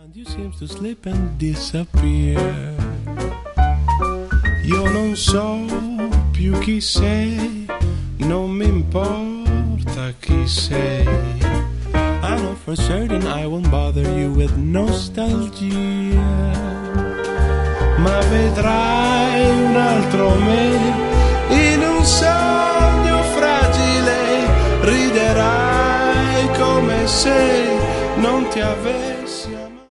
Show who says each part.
Speaker 1: You seem to slip and disappear. Io non so più chi sei, non mi importa chi sei. I know for certain I won't bother you with nostalgia. Ma vedrai un altro me in un sogno fragile. Riderai come se non ti avessi